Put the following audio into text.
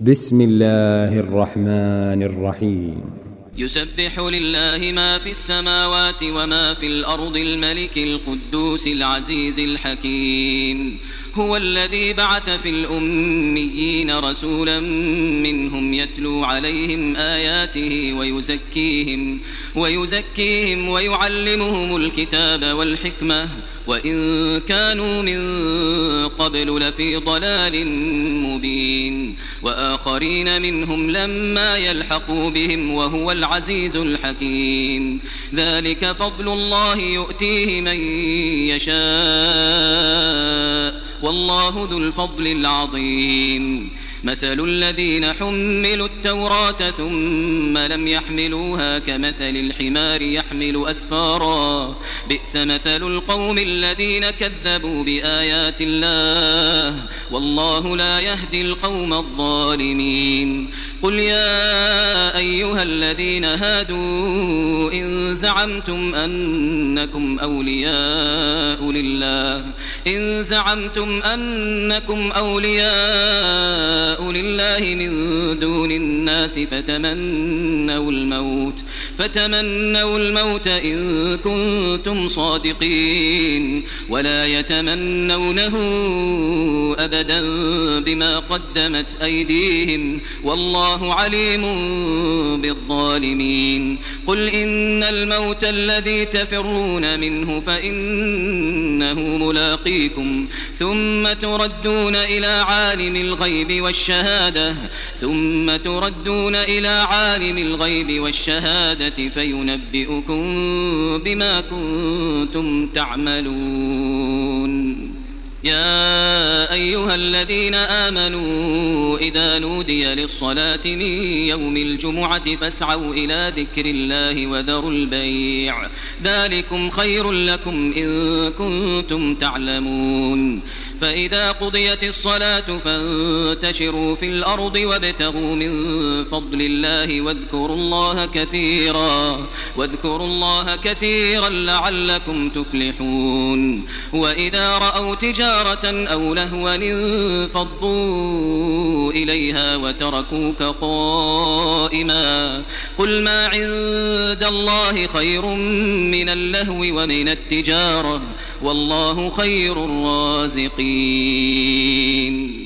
بسم الله الرحمن الرحيم. يسبح لله ما في السماوات وما في الأرض الملك القدوس العزيز الحكيم. هو الذي بعث في الأميين رسولا منهم يتلو عليهم آياته ويزكيهم ويعلمهم الكتاب والحكمة وإن كانوا من قبل لفي ضلال مبين وآخرين منهم لما يلحقوا بهم وهو العزيز الحكيم. ذلك فضل الله يؤتيه من يشاء والله ذو الفضل العظيم. مثل الذين حملوا التوراة ثم لم يحملوها كمثل الحمار يحمل أسفارا بئس مثل القوم الذين كذبوا بآيات الله والله لا يهدي القوم الظالمين. قل يا أيها الذين هادوا إن زعمتم أنكم أولياء لله من دون الناس فتمنوا الموت إن كنتم صادقين ولا يتمنونه أبدا بما قدمت أيديهم والله عليم بالظالمين. قل إن الموت الذي تفرون منه فإنه ملاقيكم ثم تردون إلى عالم الغيب والشهادة فينبئكم بما كنتم تعملون. يا أيها الذين آمنوا إذا نودي للصلاة من يوم الجمعة فاسعوا إلى ذكر الله وذروا البيع ذلكم خير لكم إن كنتم تعلمون. فإذا قضيت الصلاة فانتشروا في الأرض وابتغوا من فضل الله واذكروا الله كثيرا لعلكم تفلحون. وإذا رأوا تجارة أو لهوا انفضوا إليها وتركوك قائما قل ما عند الله خير من اللهو ومن التجارة والله خير الرازقين.